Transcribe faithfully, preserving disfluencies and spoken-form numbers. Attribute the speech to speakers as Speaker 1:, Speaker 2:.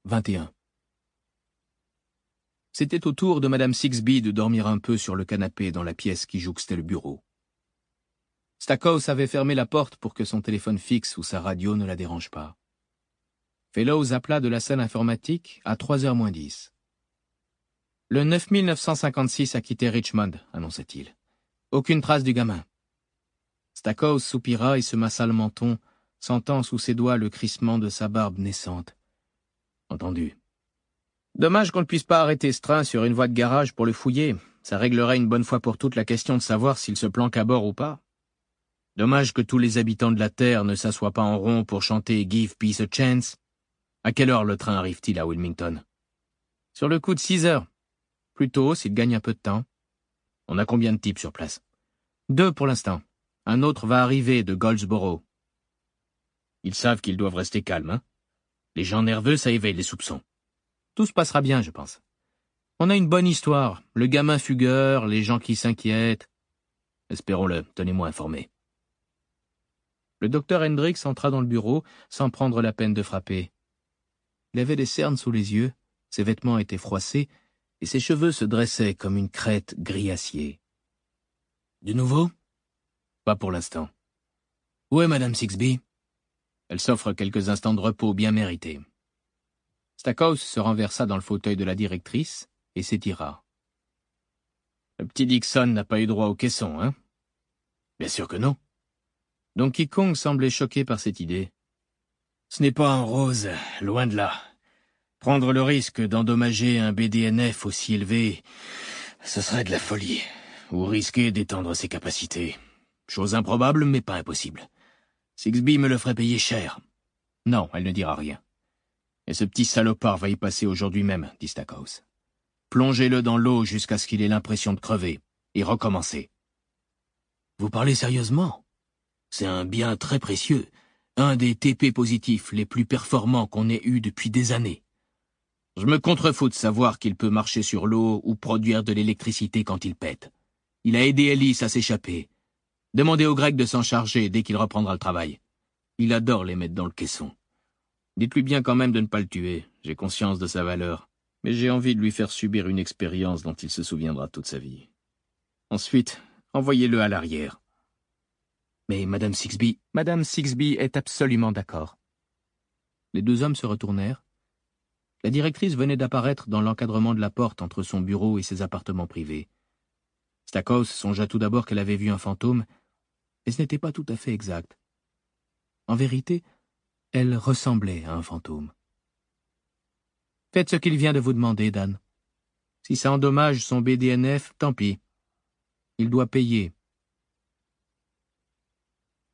Speaker 1: vingt et un. C'était au tour de Madame Sigsbee de dormir un peu sur le canapé dans la pièce qui jouxtait le bureau. Stackhouse avait fermé la porte pour que son téléphone fixe ou sa radio ne la dérange pas. Fellows appela de la salle informatique à trois heures moins dix. Le neuf mille neuf cent cinquante-six a quitté Richmond, annonça-t-il. Aucune trace du gamin. Stackhouse soupira et se massa le menton, sentant sous ses doigts le crissement de sa barbe naissante. Entendu. Dommage qu'on ne puisse pas arrêter ce train sur une voie de garage pour le fouiller. Ça réglerait une bonne fois pour toutes la question de savoir s'il se planque à bord ou pas. Dommage que tous les habitants de la Terre ne s'assoient pas en rond pour chanter « Give peace a chance ». À quelle heure le train arrive-t-il à Wilmington? Sur le coup de six heures. Plus tôt, s'il gagne un peu de temps. On a combien de types sur place? Deux pour l'instant. Un autre va arriver de Goldsboro. Ils savent qu'ils doivent rester calmes, hein? Les gens nerveux, ça éveille les soupçons. Tout se passera bien, je pense. On a une bonne histoire. Le gamin fugueur, les gens qui s'inquiètent. Espérons-le, tenez-moi informé. Le docteur Hendricks entra dans le bureau sans prendre la peine de frapper. Il avait des cernes sous les yeux, ses vêtements étaient froissés, et ses cheveux se dressaient comme une crête gris acier. « Du nouveau ?»« Pas pour l'instant. »« Où est Madame Sigsbee ?»« Elle s'offre quelques instants de repos bien mérités. » Stackhouse se renversa dans le fauteuil de la directrice et s'étira. « Le petit Dixon n'a pas eu droit au caisson, hein ?»« Bien sûr que non. » Donkey Kong semblait choqué par cette idée. « Ce n'est pas un rose, loin de là. Prendre le risque d'endommager un B D N F aussi élevé, ce serait de la folie. Ou risquer d'étendre ses capacités. Chose improbable, mais pas impossible. Sigsbee me le ferait payer cher. »« Non, elle ne dira rien. Et ce petit salopard va y passer aujourd'hui même, dit Stackhouse. Plongez-le dans l'eau jusqu'à ce qu'il ait l'impression de crever, et recommencer. »« Vous parlez sérieusement? C'est un bien très précieux, un des T P positifs les plus performants qu'on ait eu depuis des années. Je me contrefous de savoir qu'il peut marcher sur l'eau ou produire de l'électricité quand il pète. Il a aidé Ellis à s'échapper. Demandez au Grec de s'en charger dès qu'il reprendra le travail. Il adore les mettre dans le caisson. Dites-lui bien quand même de ne pas le tuer, j'ai conscience de sa valeur, mais j'ai envie de lui faire subir une expérience dont il se souviendra toute sa vie. Ensuite, envoyez-le à l'arrière. Mais Madame Sigsbee... Madame Sigsbee est absolument d'accord. Les deux hommes se retournèrent. La directrice venait d'apparaître dans l'encadrement de la porte entre son bureau et ses appartements privés. Stackhouse songea tout d'abord qu'elle avait vu un fantôme, mais ce n'était pas tout à fait exact. En vérité, elle ressemblait à un fantôme. « Faites ce qu'il vient de vous demander, Dan. Si ça endommage son B D N F, tant pis. Il doit payer,